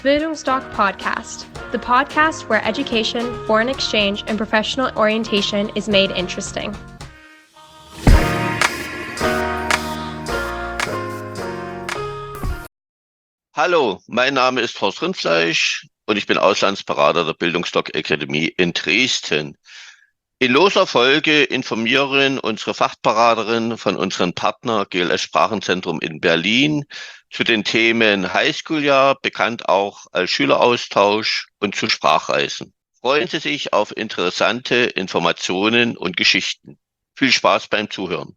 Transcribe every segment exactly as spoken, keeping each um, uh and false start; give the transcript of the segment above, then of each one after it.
Bildungsdoc Podcast, the podcast where education, foreign exchange, and professional orientation is made interesting. Hallo, mein Name ist Horst Rindfleisch und ich bin Auslandsberater der Bildungsdoc Akademie in Dresden. In loser Folge informieren unsere Fachberaterin von unserem Partner G L S Sprachenzentrum in Berlin zu den Themen Highschool-Jahr, bekannt auch als Schüleraustausch, und zu Sprachreisen. Freuen Sie sich auf interessante Informationen und Geschichten. Viel Spaß beim Zuhören.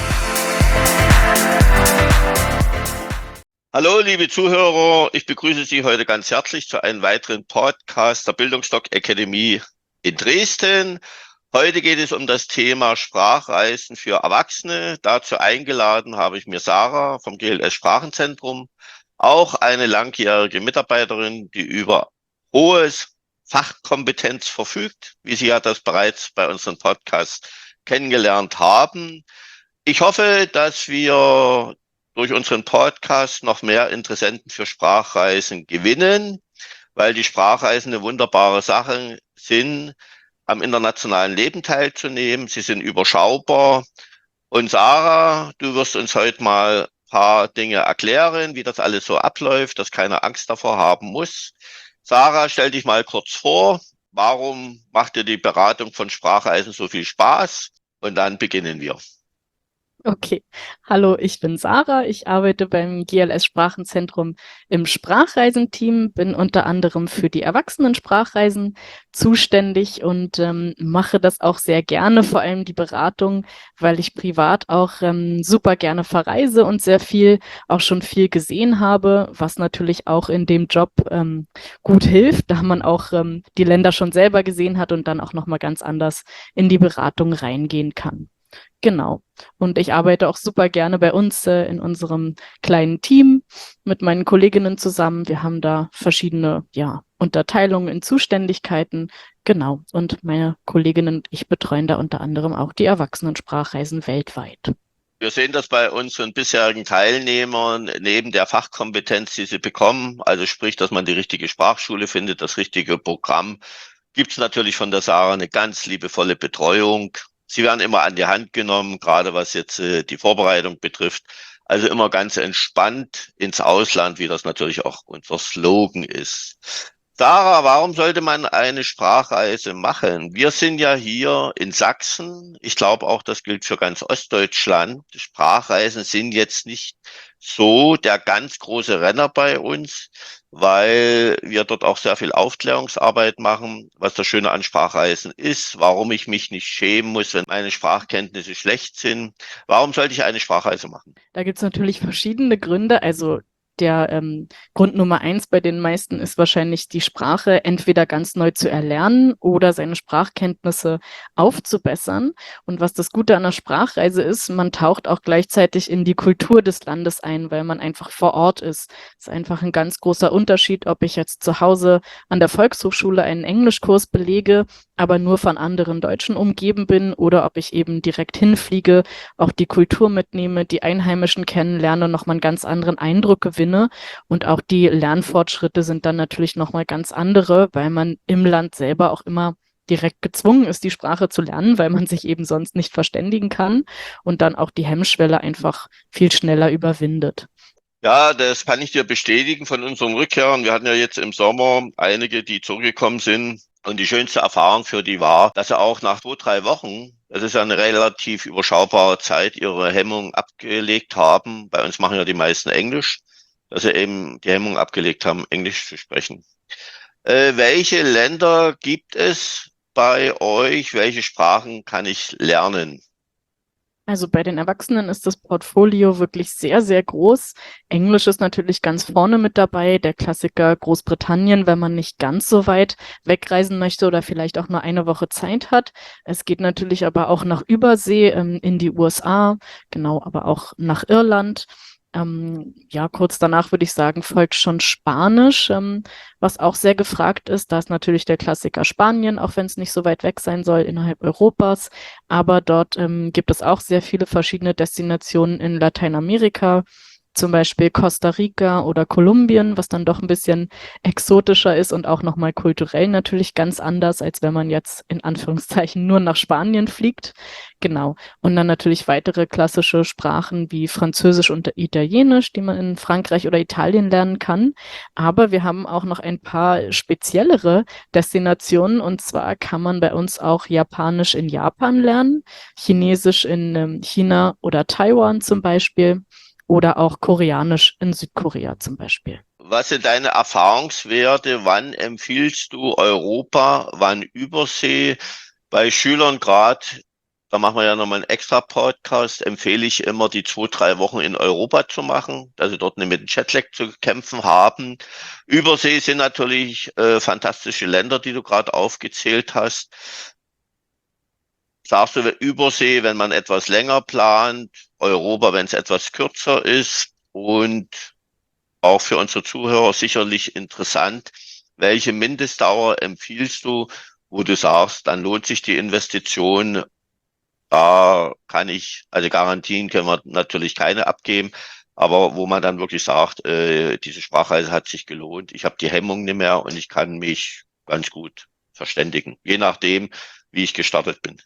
Hallo, liebe Zuhörer, ich begrüße Sie heute ganz herzlich zu einem weiteren Podcast der Bildungsdoc Akademie in Dresden. Heute geht es um das Thema Sprachreisen für Erwachsene. Dazu eingeladen habe ich mir Sarah vom G L S Sprachenzentrum, auch eine langjährige Mitarbeiterin, die über hohes Fachkompetenz verfügt, wie Sie ja das bereits bei unserem Podcast kennengelernt haben. Ich hoffe, dass wir durch unseren Podcast noch mehr Interessenten für Sprachreisen gewinnen, weil die Sprachreisen eine wunderbare Sache sind, am internationalen Leben teilzunehmen. Sie sind überschaubar. Und Sarah, du wirst uns heute mal ein paar Dinge erklären, wie das alles so abläuft, dass keiner Angst davor haben muss. Sarah, stell dich mal kurz vor. Warum macht dir die Beratung von Sprachreisen so viel Spaß? Und dann beginnen wir. Okay, hallo, ich bin Sarah. Ich arbeite beim G L S Sprachenzentrum im Sprachreisenteam, bin unter anderem für die Erwachsenen-Sprachreisen zuständig und ähm, mache das auch sehr gerne, vor allem die Beratung, weil ich privat auch ähm, super gerne verreise und sehr viel, auch schon viel gesehen habe, was natürlich auch in dem Job ähm, gut hilft, da man auch ähm, die Länder schon selber gesehen hat und dann auch nochmal ganz anders in die Beratung reingehen kann. Genau. Und ich arbeite auch super gerne bei uns äh, in unserem kleinen Team mit meinen Kolleginnen zusammen. Wir haben da verschiedene, ja, Unterteilungen in Zuständigkeiten. Genau. Und meine Kolleginnen und ich betreuen da unter anderem auch die Erwachsenensprachreisen weltweit. Wir sehen das bei unseren bisherigen Teilnehmern neben der Fachkompetenz, die sie bekommen, also sprich, dass man die richtige Sprachschule findet, das richtige Programm, gibt es natürlich von der Sarah eine ganz liebevolle Betreuung. Sie werden immer an die Hand genommen, gerade was jetzt äh, die Vorbereitung betrifft. Also immer ganz entspannt ins Ausland, wie das natürlich auch unser Slogan ist. Sarah, warum sollte man eine Sprachreise machen? Wir sind ja hier in Sachsen. Ich glaube auch, das gilt für ganz Ostdeutschland. Sprachreisen sind jetzt nicht so der ganz große Renner bei uns, weil wir dort auch sehr viel Aufklärungsarbeit machen, was das Schöne an Sprachreisen ist, warum ich mich nicht schämen muss, wenn meine Sprachkenntnisse schlecht sind. Warum sollte ich eine Sprachreise machen? Da gibt es natürlich verschiedene Gründe. Also der ähm, Grund Nummer eins bei den meisten ist wahrscheinlich die Sprache entweder ganz neu zu erlernen oder seine Sprachkenntnisse aufzubessern. Und was das Gute an der Sprachreise ist, man taucht auch gleichzeitig in die Kultur des Landes ein, weil man einfach vor Ort ist. Das ist einfach ein ganz großer Unterschied, ob ich jetzt zu Hause an der Volkshochschule einen Englischkurs belege, aber nur von anderen Deutschen umgeben bin, oder ob ich eben direkt hinfliege, auch die Kultur mitnehme, die Einheimischen kennenlerne und nochmal einen ganz anderen Eindruck gewinne. Und auch die Lernfortschritte sind dann natürlich nochmal ganz andere, weil man im Land selber auch immer direkt gezwungen ist, die Sprache zu lernen, weil man sich eben sonst nicht verständigen kann und dann auch die Hemmschwelle einfach viel schneller überwindet. Ja, das kann ich dir bestätigen von unseren Rückkehrern. Wir hatten ja jetzt im Sommer einige, die zurückgekommen sind. Und die schönste Erfahrung für die war, dass sie auch nach zwei, drei Wochen, das ist ja eine relativ überschaubare Zeit, ihre Hemmung abgelegt haben. Bei uns machen ja die meisten Englisch, dass sie eben die Hemmung abgelegt haben, Englisch zu sprechen. Äh, welche Länder gibt es bei euch? Welche Sprachen kann ich lernen? Also bei den Erwachsenen ist das Portfolio wirklich sehr, sehr groß. Englisch ist natürlich ganz vorne mit dabei, der Klassiker Großbritannien, wenn man nicht ganz so weit wegreisen möchte oder vielleicht auch nur eine Woche Zeit hat. Es geht natürlich aber auch nach Übersee ähm, in die U S A, genau, aber auch nach Irland. Ähm, ja, kurz danach würde ich sagen, folgt schon Spanisch, ähm, was auch sehr gefragt ist. Da ist natürlich der Klassiker Spanien, auch wenn es nicht so weit weg sein soll innerhalb Europas. Aber dort ähm, gibt es auch sehr viele verschiedene Destinationen in Lateinamerika, zum Beispiel Costa Rica oder Kolumbien, was dann doch ein bisschen exotischer ist und auch nochmal kulturell natürlich ganz anders, als wenn man jetzt in Anführungszeichen nur nach Spanien fliegt. Genau. Und dann natürlich weitere klassische Sprachen wie Französisch und Italienisch, die man in Frankreich oder Italien lernen kann. Aber wir haben auch noch ein paar speziellere Destinationen, und zwar kann man bei uns auch Japanisch in Japan lernen, Chinesisch in ähm, China oder Taiwan zum Beispiel oder auch Koreanisch in Südkorea zum Beispiel. Was sind deine Erfahrungswerte? Wann empfiehlst du Europa, wann Übersee? Bei Schülern gerade, da machen wir ja nochmal einen extra Podcast, empfehle ich immer, die zwei, drei Wochen in Europa zu machen, dass sie dort nicht mit dem Jetlag zu kämpfen haben. Übersee sind natürlich äh, fantastische Länder, die du gerade aufgezählt hast. Sagst du Übersee, wenn man etwas länger plant, Europa, wenn es etwas kürzer ist, und auch für unsere Zuhörer sicherlich interessant, welche Mindestdauer empfiehlst du, wo du sagst, dann lohnt sich die Investition, da kann ich, also Garantien können wir natürlich keine abgeben, aber wo man dann wirklich sagt, äh, diese Sprachreise hat sich gelohnt, ich habe die Hemmung nicht mehr und ich kann mich ganz gut verständigen, je nachdem, wie ich gestartet bin.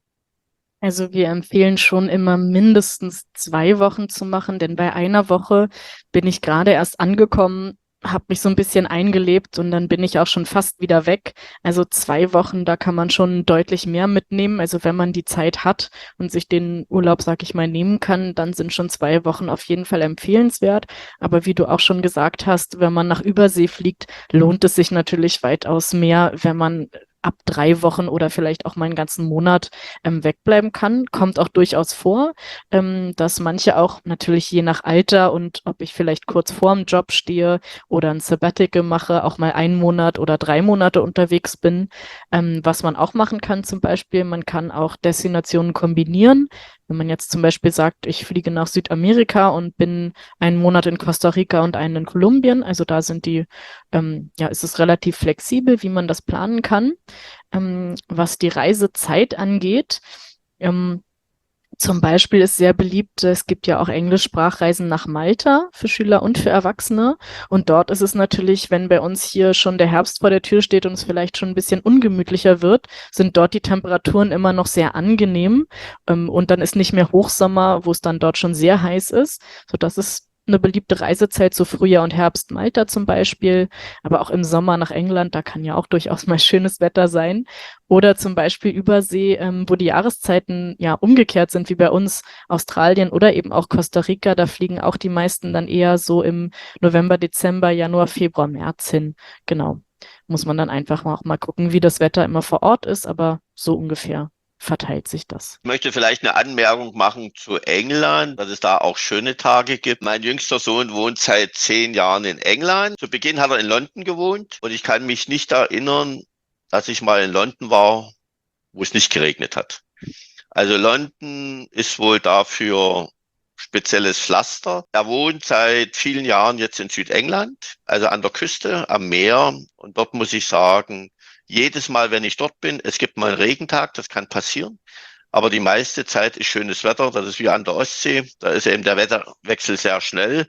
Also wir empfehlen schon immer mindestens zwei Wochen zu machen, denn bei einer Woche bin ich gerade erst angekommen, habe mich so ein bisschen eingelebt und dann bin ich auch schon fast wieder weg. Also zwei Wochen, da kann man schon deutlich mehr mitnehmen. Also wenn man die Zeit hat und sich den Urlaub, sag ich mal, nehmen kann, dann sind schon zwei Wochen auf jeden Fall empfehlenswert. Aber wie du auch schon gesagt hast, wenn man nach Übersee fliegt, lohnt es sich natürlich weitaus mehr, wenn man ab drei Wochen oder vielleicht auch mal einen ganzen Monat ähm, wegbleiben kann. Kommt auch durchaus vor, ähm, dass manche auch natürlich je nach Alter und ob ich vielleicht kurz vorm Job stehe oder ein Sabbatical mache, auch mal einen Monat oder drei Monate unterwegs bin. Ähm, was man auch machen kann zum Beispiel, man kann auch Destinationen kombinieren. Wenn man jetzt zum Beispiel sagt, ich fliege nach Südamerika und bin einen Monat in Costa Rica und einen in Kolumbien, also da sind die, ähm, ja, ist es relativ flexibel, wie man das planen kann. Ähm, was die Reisezeit angeht, ähm, zum Beispiel ist sehr beliebt, es gibt ja auch Englischsprachreisen nach Malta für Schüler und für Erwachsene. Und dort ist es natürlich, wenn bei uns hier schon der Herbst vor der Tür steht und es vielleicht schon ein bisschen ungemütlicher wird, sind dort die Temperaturen immer noch sehr angenehm. Ähm, und dann ist nicht mehr Hochsommer, wo es dann dort schon sehr heiß ist, sodass es eine beliebte Reisezeit, so Frühjahr und Herbst Malta zum Beispiel, aber auch im Sommer nach England, da kann ja auch durchaus mal schönes Wetter sein. Oder zum Beispiel Übersee, ähm, wo die Jahreszeiten ja umgekehrt sind, wie bei uns Australien oder eben auch Costa Rica, da fliegen auch die meisten dann eher so im November, Dezember, Januar, Februar, März hin. Genau. Muss man dann einfach auch mal gucken, wie das Wetter immer vor Ort ist, aber so ungefähr verteilt sich das. Ich möchte vielleicht eine Anmerkung machen zu England, dass es da auch schöne Tage gibt. Mein jüngster Sohn wohnt seit zehn Jahren in England. Zu Beginn hat er in London gewohnt und ich kann mich nicht erinnern, dass ich mal in London war, wo es nicht geregnet hat. Also London ist wohl dafür spezielles Pflaster. Er wohnt seit vielen Jahren jetzt in Südengland, also an der Küste, am Meer. Und dort muss ich sagen, jedes Mal, wenn ich dort bin, es gibt mal einen Regentag, das kann passieren. Aber die meiste Zeit ist schönes Wetter, das ist wie an der Ostsee. Da ist eben der Wetterwechsel sehr schnell.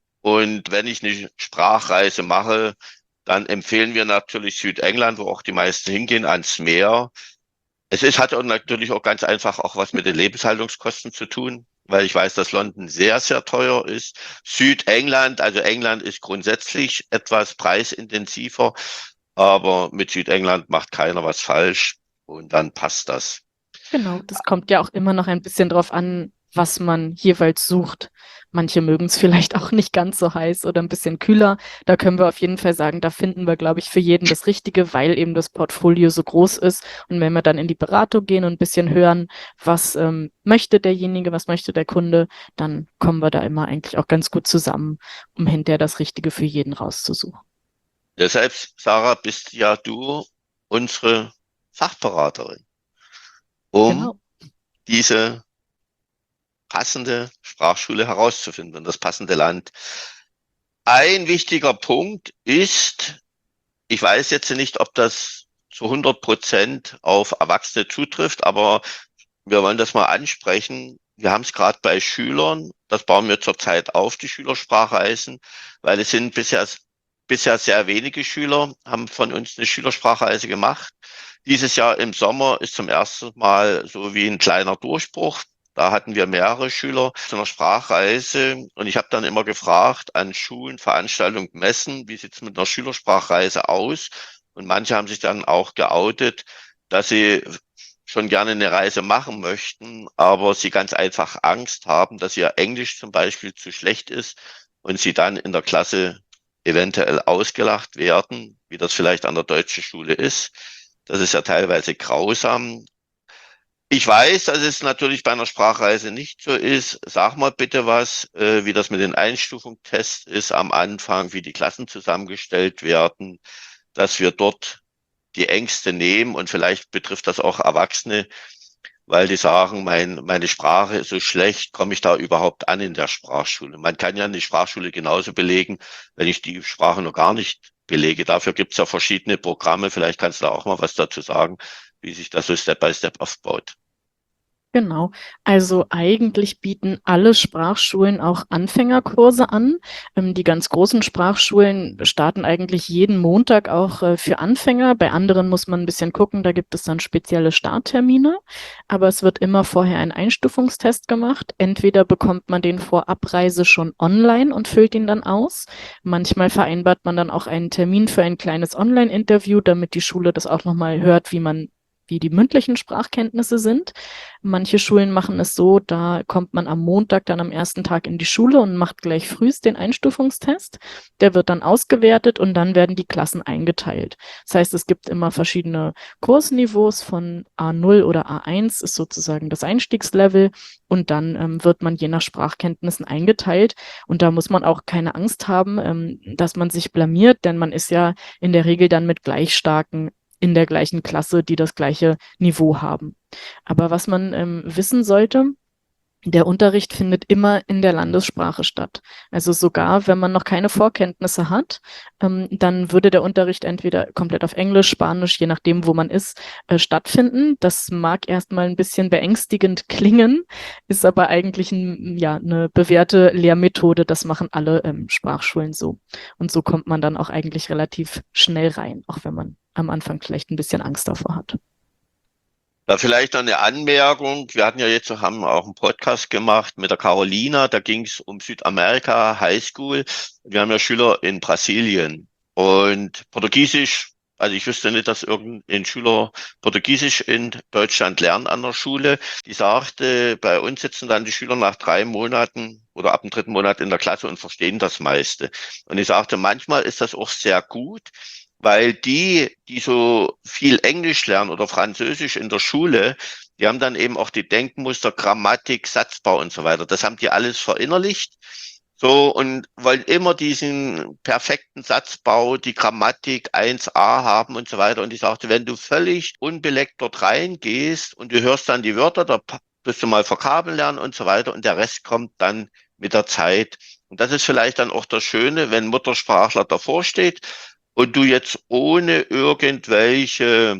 Und wenn ich eine Sprachreise mache, dann empfehlen wir natürlich Südengland, wo auch die meisten hingehen, ans Meer. Es ist, hat auch natürlich auch ganz einfach auch was mit den Lebenshaltungskosten zu tun, weil ich weiß, dass London sehr, sehr teuer ist. Südengland, also England ist grundsätzlich etwas preisintensiver, aber mit Südengland macht keiner was falsch und dann passt das. Genau, das kommt ja auch immer noch ein bisschen drauf an, was man jeweils sucht. Manche mögen es vielleicht auch nicht ganz so heiß oder ein bisschen kühler. Da können wir auf jeden Fall sagen, da finden wir, glaube ich, für jeden das Richtige, weil eben das Portfolio so groß ist. Und wenn wir dann in die Beratung gehen und ein bisschen hören, was ähm, möchte derjenige, was möchte der Kunde, dann kommen wir da immer eigentlich auch ganz gut zusammen, um hinterher das Richtige für jeden rauszusuchen. Deshalb, Sarah, bist ja du unsere Fachberaterin, um Genau. diese passende Sprachschule herauszufinden und das passende Land. Ein wichtiger Punkt ist, ich weiß jetzt nicht, ob das zu hundert Prozent auf Erwachsene zutrifft, aber wir wollen das mal ansprechen. Wir haben es gerade bei Schülern, das bauen wir zurzeit auf, die Schülersprachreisen, weil es sind bisher, bisher sehr wenige Schüler, haben von uns eine Schülersprachreise gemacht. Dieses Jahr im Sommer ist zum ersten Mal so wie ein kleiner Durchbruch. Da hatten wir mehrere Schüler zu einer Sprachreise und ich habe dann immer gefragt an Schulen, Veranstaltungen, Messen, wie sieht es mit einer Schülersprachreise aus? Und manche haben sich dann auch geoutet, dass sie schon gerne eine Reise machen möchten, aber sie ganz einfach Angst haben, dass ihr Englisch zum Beispiel zu schlecht ist und sie dann in der Klasse eventuell ausgelacht werden, wie das vielleicht an der deutschen Schule ist. Das ist ja teilweise grausam. Ich weiß, dass es natürlich bei einer Sprachreise nicht so ist. Sag mal bitte was, äh, wie das mit den Einstufungstests ist am Anfang, wie die Klassen zusammengestellt werden, dass wir dort die Ängste nehmen und vielleicht betrifft das auch Erwachsene, weil die sagen, mein, meine Sprache ist so schlecht, komme ich da überhaupt an in der Sprachschule? Man kann ja eine Sprachschule genauso belegen, wenn ich die Sprache noch gar nicht belege. Dafür gibt es ja verschiedene Programme. Vielleicht kannst du da auch mal was dazu sagen, wie sich das so Step by Step aufbaut. Genau. Also eigentlich bieten alle Sprachschulen auch Anfängerkurse an. Ähm, die ganz großen Sprachschulen starten eigentlich jeden Montag auch äh, für Anfänger. Bei anderen muss man ein bisschen gucken, da gibt es dann spezielle Starttermine. Aber es wird immer vorher ein Einstufungstest gemacht. Entweder bekommt man den vor Abreise schon online und füllt ihn dann aus. Manchmal vereinbart man dann auch einen Termin für ein kleines Online-Interview, damit die Schule das auch nochmal hört, wie man wie die mündlichen Sprachkenntnisse sind. Manche Schulen machen es so, da kommt man am Montag dann am ersten Tag in die Schule und macht gleich frühst den Einstufungstest. Der wird dann ausgewertet und dann werden die Klassen eingeteilt. Das heißt, es gibt immer verschiedene Kursniveaus von A null oder A eins ist sozusagen das Einstiegslevel und dann ähm, wird man je nach Sprachkenntnissen eingeteilt und da muss man auch keine Angst haben, ähm, dass man sich blamiert, denn man ist ja in der Regel dann mit gleich starken in der gleichen Klasse, die das gleiche Niveau haben. Aber was man ähm, wissen sollte, der Unterricht findet immer in der Landessprache statt. Also sogar, wenn man noch keine Vorkenntnisse hat, ähm, dann würde der Unterricht entweder komplett auf Englisch, Spanisch, je nachdem, wo man ist, äh, stattfinden. Das mag erstmal ein bisschen beängstigend klingen, ist aber eigentlich ein, ja, eine bewährte Lehrmethode. Das machen alle ähm, Sprachschulen so. Und so kommt man dann auch eigentlich relativ schnell rein, auch wenn man am Anfang vielleicht ein bisschen Angst davor hat. Da vielleicht noch eine Anmerkung. Wir hatten ja jetzt, haben auch einen Podcast gemacht mit der Carolina. Da ging es um Südamerika, Highschool. Wir haben ja Schüler in Brasilien und Portugiesisch. Also ich wüsste nicht, dass irgendein Schüler Portugiesisch in Deutschland lernt an der Schule. Die sagte, bei uns sitzen dann die Schüler nach drei Monaten oder ab dem dritten Monat in der Klasse und verstehen das meiste. Und ich sagte, manchmal ist das auch sehr gut, weil die, die so viel Englisch lernen oder Französisch in der Schule, die haben dann eben auch die Denkmuster, Grammatik, Satzbau und so weiter. Das haben die alles verinnerlicht. So, und wollen immer diesen perfekten Satzbau, die Grammatik eins a haben und so weiter. Und ich sagte, wenn du völlig unbeleckt dort reingehst und du hörst dann die Wörter, da wirst du mal Vokabeln lernen und so weiter und der Rest kommt dann mit der Zeit. Und das ist vielleicht dann auch das Schöne, wenn Muttersprachler davor steht und du jetzt ohne irgendwelche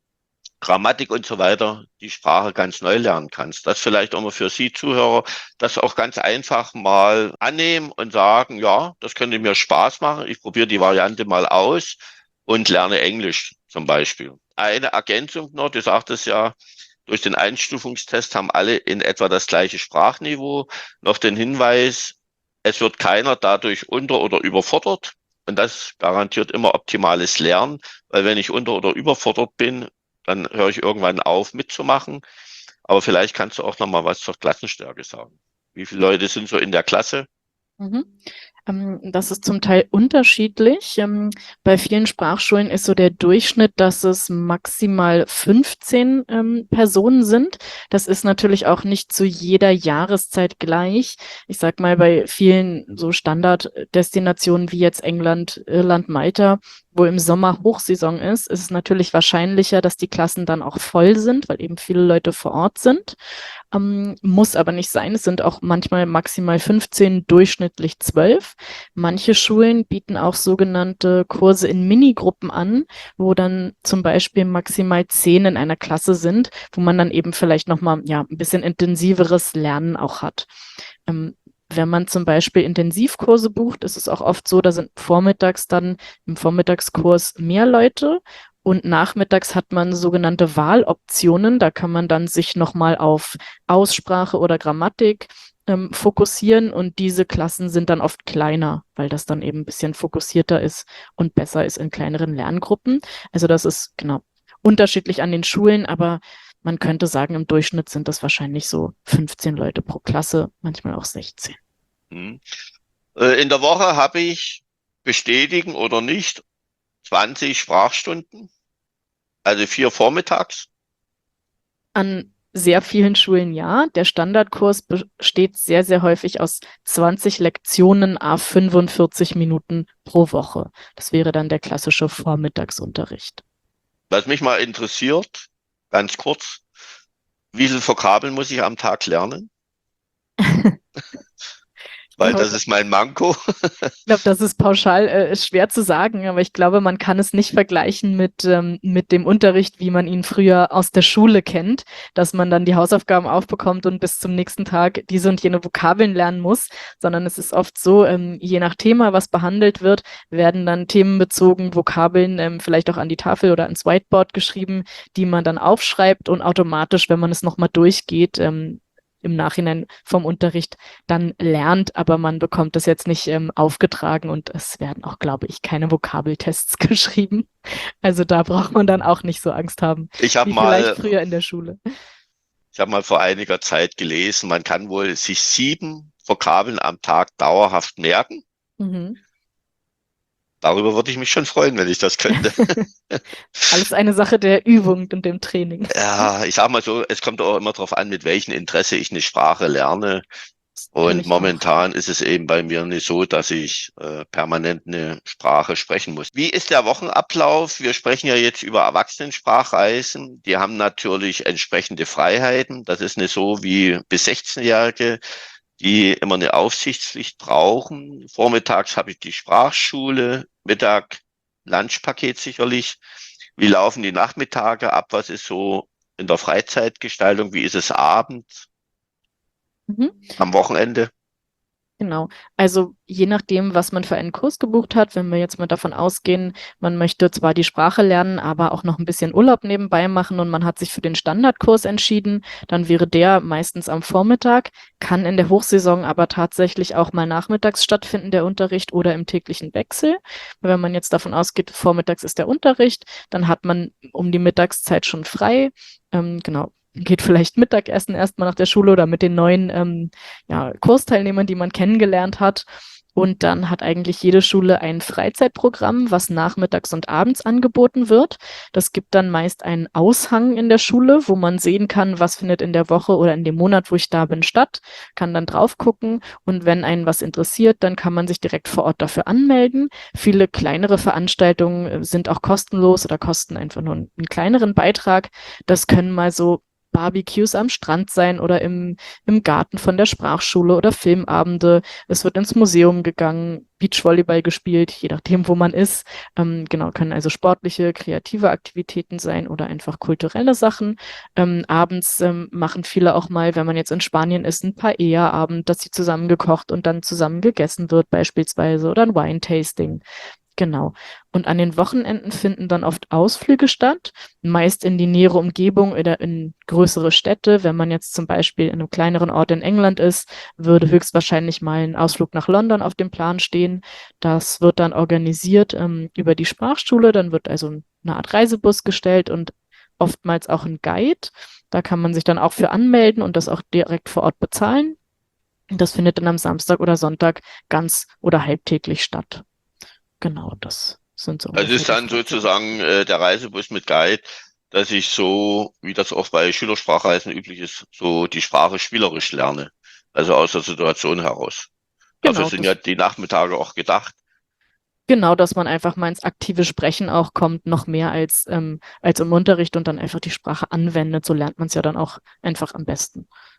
Grammatik und so weiter die Sprache ganz neu lernen kannst. Das vielleicht auch mal für Sie Zuhörer, das auch ganz einfach mal annehmen und sagen, ja, das könnte mir Spaß machen. Ich probiere die Variante mal aus und lerne Englisch zum Beispiel. Eine Ergänzung noch, du sagtest ja, durch den Einstufungstest haben alle in etwa das gleiche Sprachniveau. Noch den Hinweis, es wird keiner dadurch unter- oder überfordert. Und das garantiert immer optimales Lernen, weil wenn ich unter- oder überfordert bin, dann höre ich irgendwann auf mitzumachen. Aber vielleicht kannst du auch noch mal was zur Klassenstärke sagen. Wie viele Leute sind so in der Klasse? Mhm. Ähm, das ist zum Teil unterschiedlich. Ähm, bei vielen Sprachschulen ist so der Durchschnitt, dass es maximal fünfzehn ähm, Personen sind. Das ist natürlich auch nicht zu jeder Jahreszeit gleich. Ich sag mal, bei vielen so Standarddestinationen wie jetzt England, Irland, Malta, wo im Sommer Hochsaison ist, ist es natürlich wahrscheinlicher, dass die Klassen dann auch voll sind, weil eben viele Leute vor Ort sind. Ähm, muss aber nicht sein. Es sind auch manchmal maximal fünfzehn, durchschnittlich zwölf. Manche Schulen bieten auch sogenannte Kurse in Minigruppen an, wo dann zum Beispiel maximal zehn in einer Klasse sind, wo man dann eben vielleicht nochmal ja, ein bisschen intensiveres Lernen auch hat. Ähm, Wenn man zum Beispiel Intensivkurse bucht, ist es auch oft so, da sind vormittags dann im Vormittagskurs mehr Leute und nachmittags hat man sogenannte Wahloptionen. Da kann man dann sich nochmal auf Aussprache oder Grammatik ähm, fokussieren und diese Klassen sind dann oft kleiner, weil das dann eben ein bisschen fokussierter ist und besser ist in kleineren Lerngruppen. Also das ist genau unterschiedlich an den Schulen, aber man könnte sagen, im Durchschnitt sind das wahrscheinlich so fünfzehn Leute pro Klasse, manchmal auch sechzehn. Hm. Äh, In der Woche habe ich, bestätigen oder nicht, zwanzig Sprachstunden, also vier vormittags. An sehr vielen Schulen ja. Der Standardkurs besteht sehr, sehr häufig aus zwanzig Lektionen à fünfundvierzig Minuten pro Woche. Das wäre dann der klassische Vormittagsunterricht. Was mich mal interessiert, ganz kurz, wie viele Vokabeln muss ich am Tag lernen? Weil glaube, das ist mein Manko. Ich glaube, das ist pauschal äh, ist schwer zu sagen, aber ich glaube, man kann es nicht vergleichen mit, ähm, mit dem Unterricht, wie man ihn früher aus der Schule kennt, dass man dann die Hausaufgaben aufbekommt und bis zum nächsten Tag diese und jene Vokabeln lernen muss, sondern es ist oft so, ähm, je nach Thema, was behandelt wird, werden dann themenbezogen Vokabeln ähm, vielleicht auch an die Tafel oder ans Whiteboard geschrieben, die man dann aufschreibt und automatisch, wenn man es nochmal durchgeht, ähm, im Nachhinein vom Unterricht dann lernt, aber man bekommt das jetzt nicht ähm, aufgetragen und es werden auch, glaube ich, keine Vokabeltests geschrieben. Also da braucht man dann auch nicht so Angst haben, Ich habe wie vielleicht mal, früher in der Schule. ich habe mal vor einiger Zeit gelesen, man kann wohl sich sieben Vokabeln am Tag dauerhaft merken. Mhm. Darüber würde ich mich schon freuen, wenn ich das könnte. Alles eine Sache der Übung und dem Training. Ja, ich sag mal so, es kommt auch immer darauf an, mit welchem Interesse ich eine Sprache lerne. Das kenn Und ich auch. momentan ist es eben bei mir nicht so, dass ich äh, permanent eine Sprache sprechen muss. Wie ist der Wochenablauf? Wir sprechen ja jetzt über Erwachsenensprachreisen. Die haben natürlich entsprechende Freiheiten. Das ist nicht so wie bis sechzehn-Jährige, die immer eine Aufsichtspflicht brauchen. Vormittags habe ich die Sprachschule, Mittag Lunchpaket sicherlich. Wie laufen die Nachmittage ab? Was ist so in der Freizeitgestaltung? Wie ist es abends, Mhm. am Wochenende? Genau. Also je nachdem, was man für einen Kurs gebucht hat, wenn wir jetzt mal davon ausgehen, man möchte zwar die Sprache lernen, aber auch noch ein bisschen Urlaub nebenbei machen und man hat sich für den Standardkurs entschieden, dann wäre der meistens am Vormittag, kann in der Hochsaison aber tatsächlich auch mal nachmittags stattfinden, der Unterricht oder im täglichen Wechsel. Wenn man jetzt davon ausgeht, vormittags ist der Unterricht, dann hat man um die Mittagszeit schon frei. Ähm, genau. Geht vielleicht Mittagessen erstmal nach der Schule oder mit den neuen ähm, ja, Kursteilnehmern, die man kennengelernt hat. Und dann hat eigentlich jede Schule ein Freizeitprogramm, was nachmittags und abends angeboten wird. Das gibt dann meist einen Aushang in der Schule, wo man sehen kann, was findet in der Woche oder in dem Monat, wo ich da bin, statt, kann dann drauf gucken. Und wenn einen was interessiert, dann kann man sich direkt vor Ort dafür anmelden. Viele kleinere Veranstaltungen sind auch kostenlos oder kosten einfach nur einen, einen kleineren Beitrag. Das können mal so Barbecues am Strand sein oder im, im Garten von der Sprachschule oder Filmabende. Es wird ins Museum gegangen, Beachvolleyball gespielt, je nachdem, wo man ist. Ähm, genau, können also sportliche, kreative Aktivitäten sein oder einfach kulturelle Sachen. Ähm, abends ähm, machen viele auch mal, wenn man jetzt in Spanien ist, ein Paella-Abend, dass sie zusammen gekocht und dann zusammen gegessen wird beispielsweise oder ein Wine-Tasting. Genau. Und an den Wochenenden finden dann oft Ausflüge statt, meist in die nähere Umgebung oder in größere Städte. Wenn man jetzt zum Beispiel in einem kleineren Ort in England ist, würde höchstwahrscheinlich mal ein Ausflug nach London auf dem Plan stehen. Das wird dann organisiert ähm, über die Sprachschule. Dann wird also eine Art Reisebus gestellt und oftmals auch ein Guide. Da kann man sich dann auch für anmelden und das auch direkt vor Ort bezahlen. Das findet dann am Samstag oder Sonntag ganz oder halbtäglich statt. Genau, das sind so. Das ist dann sozusagen äh, der Reisebus mit Guide, dass ich so, wie das auch bei Schülersprachreisen üblich ist, so die Sprache spielerisch lerne. Also aus der Situation heraus. Dafür Genau, sind das, ja die Nachmittage auch gedacht. genau, dass man einfach mal ins aktive Sprechen auch kommt, noch mehr als, ähm, als im Unterricht und dann einfach die Sprache anwendet. So lernt man es ja dann auch einfach am besten.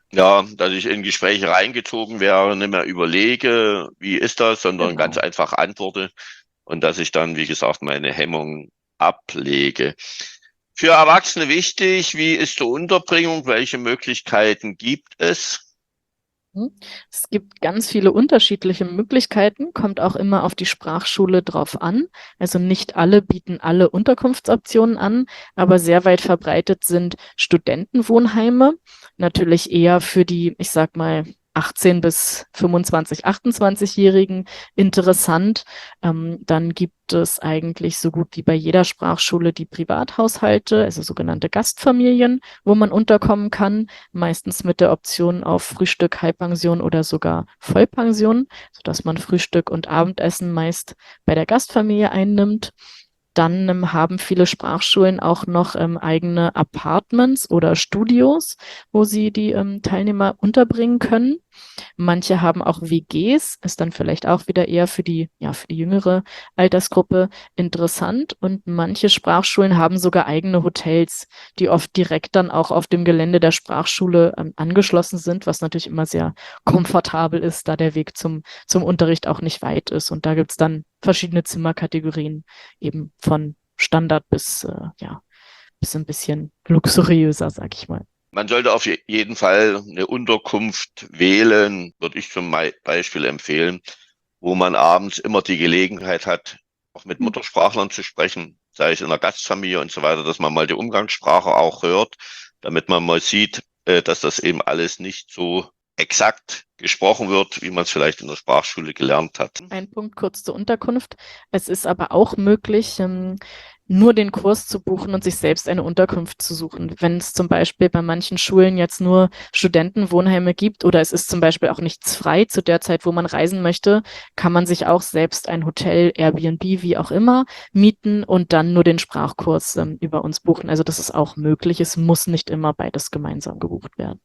Ja, dass ich in Gespräche reingezogen wäre, nicht mehr überlege, wie ist das, sondern Genau. ganz einfach antworte und dass ich dann, wie gesagt, meine Hemmung ablege. Für Erwachsene wichtig, wie ist die Unterbringung? Welche Möglichkeiten gibt es? Hm. Es gibt ganz viele unterschiedliche Möglichkeiten, kommt auch immer auf die Sprachschule drauf an. Also nicht alle bieten alle Unterkunftsoptionen an, aber sehr weit verbreitet sind Studentenwohnheime. Natürlich eher für die, ich sag mal, achtzehn bis fünfundzwanzig, achtundzwanzig-Jährigen interessant. Ähm, dann gibt es eigentlich so gut wie bei jeder Sprachschule die Privathaushalte, also sogenannte Gastfamilien, wo man unterkommen kann, meistens mit der Option auf Frühstück, Halbpension oder sogar Vollpension, sodass man Frühstück und Abendessen meist bei der Gastfamilie einnimmt. Dann ähm, haben viele Sprachschulen auch noch ähm, eigene Apartments oder Studios, wo sie die ähm, Teilnehmer unterbringen können. Manche haben auch W Gs, ist dann vielleicht auch wieder eher für die, ja, für die jüngere Altersgruppe interessant. Und manche Sprachschulen haben sogar eigene Hotels, die oft direkt dann auch auf dem Gelände der Sprachschule ähm, angeschlossen sind, was natürlich immer sehr komfortabel ist, da der Weg zum, zum Unterricht auch nicht weit ist. Und da gibt's dann verschiedene Zimmerkategorien, eben von Standard bis, äh, ja, bis ein bisschen luxuriöser, sag ich mal. Man sollte auf jeden Fall eine Unterkunft wählen, würde ich zum Beispiel empfehlen, wo man abends immer die Gelegenheit hat, auch mit Muttersprachlern zu sprechen, sei es in der Gastfamilie und so weiter, dass man mal die Umgangssprache auch hört, damit man mal sieht, dass das eben alles nicht so exakt gesprochen wird, wie man es vielleicht in der Sprachschule gelernt hat. Ein Punkt kurz zur Unterkunft. Es ist aber auch möglich, ähm, nur den Kurs zu buchen und sich selbst eine Unterkunft zu suchen. Wenn es zum Beispiel bei manchen Schulen jetzt nur Studentenwohnheime gibt oder es ist zum Beispiel auch nichts frei zu der Zeit, wo man reisen möchte, kann man sich auch selbst ein Hotel, Airbnb, wie auch immer, mieten und dann nur den Sprachkurs ähm, über uns buchen. Also das ist auch möglich. Es muss nicht immer beides gemeinsam gebucht werden.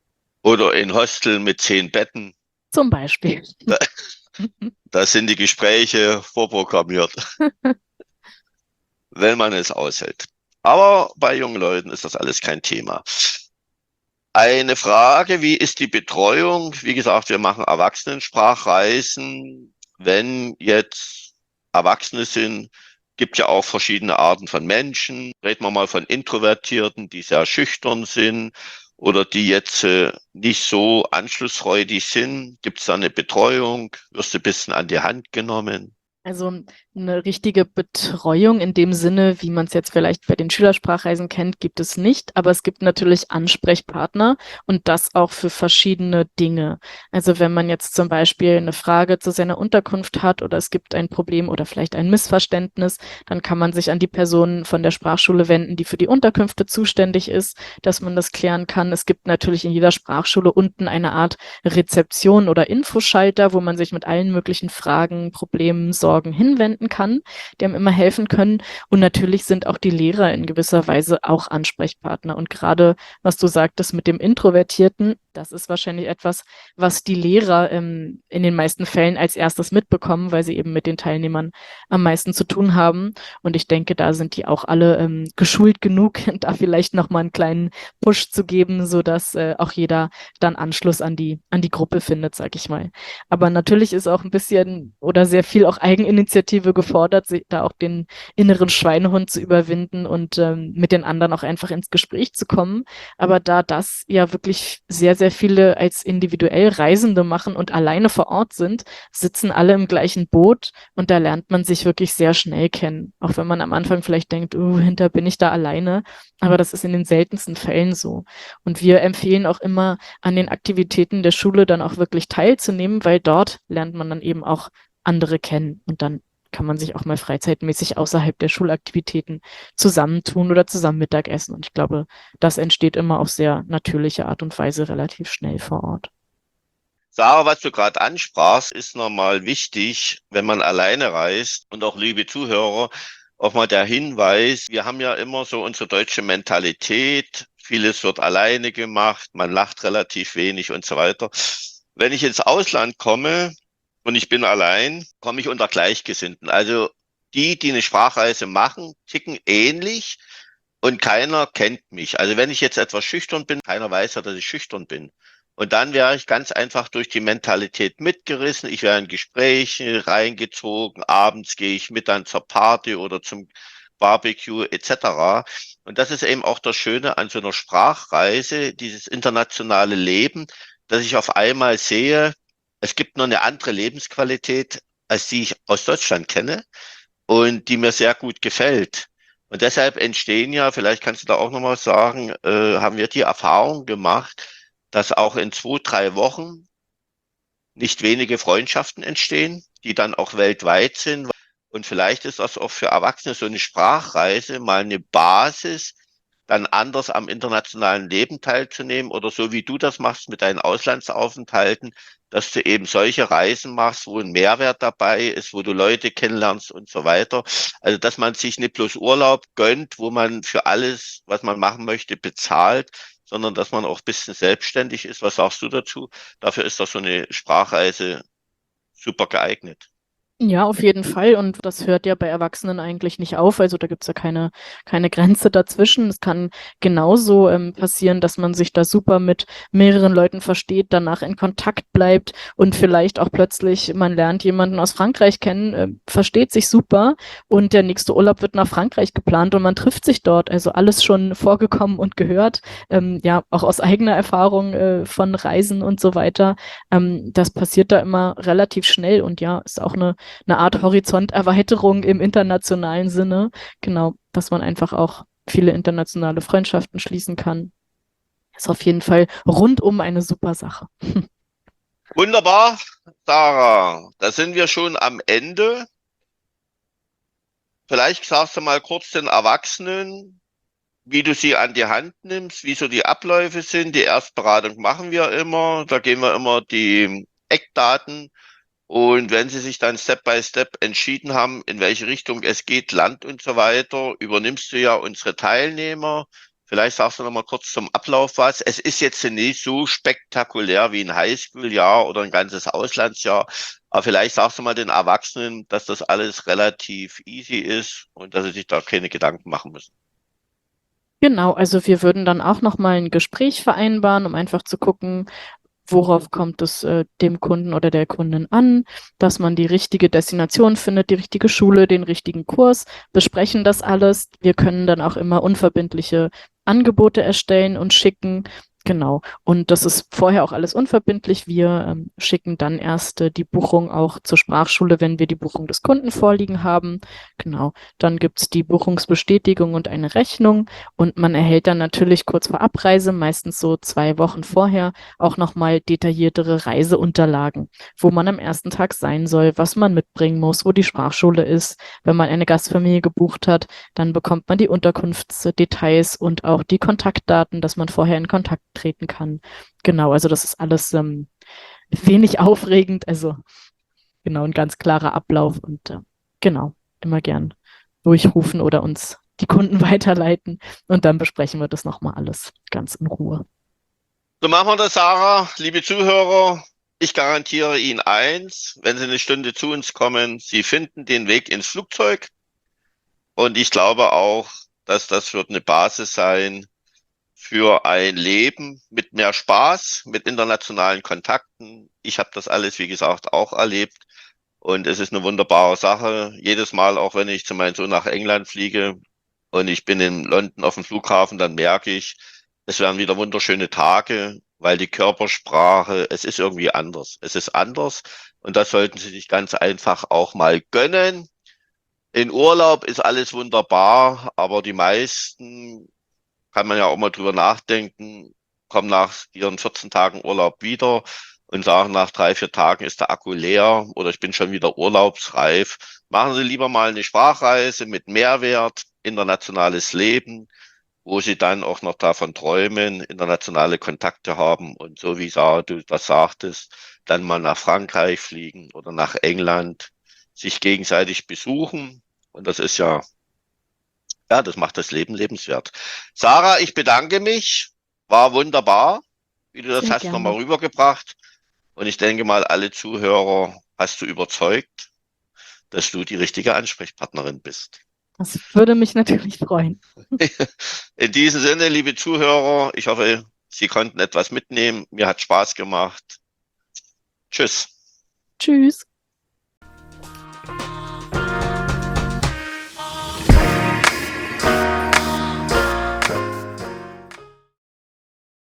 Oder in Hostel mit zehn Betten. Zum Beispiel. Da, da sind die Gespräche vorprogrammiert, wenn man es aushält. Aber bei jungen Leuten ist das alles kein Thema. Eine Frage, wie ist die Betreuung? Wie gesagt, wir machen Erwachsenensprachreisen. Wenn jetzt Erwachsene sind, gibt ja auch verschiedene Arten von Menschen. Reden wir mal von Introvertierten, die sehr schüchtern sind oder die jetzt äh, nicht so anschlussfreudig sind. Gibt es da eine Betreuung? Wirst du ein bisschen an die Hand genommen? Also eine richtige Betreuung in dem Sinne, wie man es jetzt vielleicht bei den Schülersprachreisen kennt, gibt es nicht. Aber es gibt natürlich Ansprechpartner und das auch für verschiedene Dinge. Also wenn man jetzt zum Beispiel eine Frage zu seiner Unterkunft hat oder es gibt ein Problem oder vielleicht ein Missverständnis, dann kann man sich an die Person von der Sprachschule wenden, die für die Unterkünfte zuständig ist, dass man das klären kann. Es gibt natürlich in jeder Sprachschule unten eine Art Rezeption oder Infoschalter, wo man sich mit allen möglichen Fragen, Problemen, Sorgen hinwenden kann, die einem immer helfen können. Und natürlich sind auch die Lehrer in gewisser Weise auch Ansprechpartner. Und gerade, was du sagtest mit dem Introvertierten, das ist wahrscheinlich etwas, was die Lehrer ähm, in den meisten Fällen als erstes mitbekommen, weil sie eben mit den Teilnehmern am meisten zu tun haben. Und ich denke, da sind die auch alle ähm, geschult genug, da vielleicht nochmal einen kleinen Push zu geben, sodass äh, auch jeder dann Anschluss an die, an die Gruppe findet, sag ich mal. Aber natürlich ist auch ein bisschen oder sehr viel auch Eigeninitiative gefordert, da auch den inneren Schweinehund zu überwinden und ähm, mit den anderen auch einfach ins Gespräch zu kommen. Aber da das ja wirklich sehr, sehr viele als individuell Reisende machen und alleine vor Ort sind, sitzen alle im gleichen Boot und da lernt man sich wirklich sehr schnell kennen. Auch wenn man am Anfang vielleicht denkt, oh, hinter bin ich da alleine. Aber das ist in den seltensten Fällen so. Und wir empfehlen auch immer, an den Aktivitäten der Schule dann auch wirklich teilzunehmen, weil dort lernt man dann eben auch andere kennen und dann kann man sich auch mal freizeitmäßig außerhalb der Schulaktivitäten zusammentun oder zusammen Mittagessen. Und ich glaube, das entsteht immer auf sehr natürliche Art und Weise relativ schnell vor Ort. Sarah, was du gerade ansprachst, ist nochmal wichtig, wenn man alleine reist und auch liebe Zuhörer, auch mal der Hinweis, wir haben ja immer so unsere deutsche Mentalität, vieles wird alleine gemacht, man lacht relativ wenig und so weiter. Wenn ich ins Ausland komme und ich bin allein, komme ich unter Gleichgesinnten. Also die, die eine Sprachreise machen, ticken ähnlich und keiner kennt mich. Also wenn ich jetzt etwas schüchtern bin, keiner weiß ja, dass ich schüchtern bin. Und dann wäre ich ganz einfach durch die Mentalität mitgerissen. Ich wäre in Gespräche reingezogen. Abends gehe ich mit dann zur Party oder zum Barbecue et cetera. Und das ist eben auch das Schöne an so einer Sprachreise, dieses internationale Leben, dass ich auf einmal sehe, es gibt noch eine andere Lebensqualität, als die ich aus Deutschland kenne und die mir sehr gut gefällt. Und deshalb entstehen ja, vielleicht kannst du da auch nochmal sagen, äh, haben wir die Erfahrung gemacht, dass auch in zwei, drei Wochen nicht wenige Freundschaften entstehen, die dann auch weltweit sind. Und vielleicht ist das auch für Erwachsene so eine Sprachreise mal eine Basis, dann anders am internationalen Leben teilzunehmen oder so wie du das machst mit deinen Auslandsaufenthalten, dass du eben solche Reisen machst, wo ein Mehrwert dabei ist, wo du Leute kennenlernst und so weiter. Also, dass man sich nicht bloß Urlaub gönnt, wo man für alles, was man machen möchte, bezahlt, sondern dass man auch ein bisschen selbstständig ist. Was sagst du dazu? Dafür ist doch so eine Sprachreise super geeignet. Ja, auf jeden Fall. Und das hört ja bei Erwachsenen eigentlich nicht auf. Also da gibt's ja keine, keine Grenze dazwischen. Es kann genauso ähm, passieren, dass man sich da super mit mehreren Leuten versteht, danach in Kontakt bleibt und vielleicht auch plötzlich, man lernt jemanden aus Frankreich kennen, äh, versteht sich super und der nächste Urlaub wird nach Frankreich geplant und man trifft sich dort. Also alles schon vorgekommen und gehört. Ähm, ja, auch aus eigener Erfahrung äh, von Reisen und so weiter. Ähm, das passiert da immer relativ schnell und ja, ist auch eine eine Art Horizonterweiterung im internationalen Sinne. Genau, dass man einfach auch viele internationale Freundschaften schließen kann. Ist auf jeden Fall rundum eine super Sache. Wunderbar, Sarah. Da sind wir schon am Ende. Vielleicht sagst du mal kurz den Erwachsenen, wie du sie an die Hand nimmst, wie so die Abläufe sind. Die Erstberatung machen wir immer. Da gehen wir immer die Eckdaten. Und wenn Sie sich dann Step by Step entschieden haben, in welche Richtung es geht, Land und so weiter, übernimmst du ja unsere Teilnehmer. Vielleicht sagst du noch mal kurz zum Ablauf was. Es ist jetzt nicht so spektakulär wie ein Highschool-Jahr oder ein ganzes Auslandsjahr. Aber vielleicht sagst du mal den Erwachsenen, dass das alles relativ easy ist und dass sie sich da keine Gedanken machen müssen. Genau, also wir würden dann auch nochmal ein Gespräch vereinbaren, um einfach zu gucken, worauf kommt es äh, dem Kunden oder der Kundin an, dass man die richtige Destination findet, die richtige Schule, den richtigen Kurs, besprechen das alles. Wir können dann auch immer unverbindliche Angebote erstellen und schicken. Genau. Und das ist vorher auch alles unverbindlich. Wir ähm, schicken dann erst äh, die Buchung auch zur Sprachschule, wenn wir die Buchung des Kunden vorliegen haben. Genau. Dann gibt's die Buchungsbestätigung und eine Rechnung. Und man erhält dann natürlich kurz vor Abreise, meistens so zwei Wochen vorher, auch nochmal detailliertere Reiseunterlagen, wo man am ersten Tag sein soll, was man mitbringen muss, wo die Sprachschule ist. Wenn man eine Gastfamilie gebucht hat, dann bekommt man die Unterkunftsdetails und auch die Kontaktdaten, dass man vorher in Kontakt treten kann. Genau, also das ist alles ähm, wenig aufregend, also genau, ein ganz klarer Ablauf und äh, genau, immer gern durchrufen oder uns die Kunden weiterleiten und dann besprechen wir das nochmal alles ganz in Ruhe. So machen wir das, Sarah. Liebe Zuhörer, ich garantiere Ihnen eins, wenn Sie eine Stunde zu uns kommen, Sie finden den Weg ins Flugzeug. Und ich glaube auch, dass das wird eine Basis sein für ein Leben mit mehr Spaß, mit internationalen Kontakten. Ich habe das alles, wie gesagt, auch erlebt. Und es ist eine wunderbare Sache. Jedes Mal, auch wenn ich zu meinem Sohn nach England fliege und ich bin in London auf dem Flughafen, dann merke ich, es werden wieder wunderschöne Tage, weil die Körpersprache, es ist irgendwie anders. Es ist anders und das sollten Sie sich ganz einfach auch mal gönnen. In Urlaub ist alles wunderbar, aber die meisten, kann man ja auch mal drüber nachdenken, kommen nach ihren vierzehn Tagen Urlaub wieder und sagen, nach drei, vier Tagen ist der Akku leer oder ich bin schon wieder urlaubsreif. Machen Sie lieber mal eine Sprachreise mit Mehrwert, internationales Leben, wo Sie dann auch noch davon träumen, internationale Kontakte haben und so wie Sarah, du das sagtest, dann mal nach Frankreich fliegen oder nach England, sich gegenseitig besuchen. Und das ist ja, ja, das macht das Leben lebenswert. Sarah, ich bedanke mich. War wunderbar, wie du das Sehr hast gerne. nochmal rübergebracht. Und ich denke mal, alle Zuhörer hast du überzeugt, dass du die richtige Ansprechpartnerin bist. Das würde mich natürlich freuen. In diesem Sinne, liebe Zuhörer, ich hoffe, Sie konnten etwas mitnehmen. Mir hat Spaß gemacht. Tschüss. Tschüss.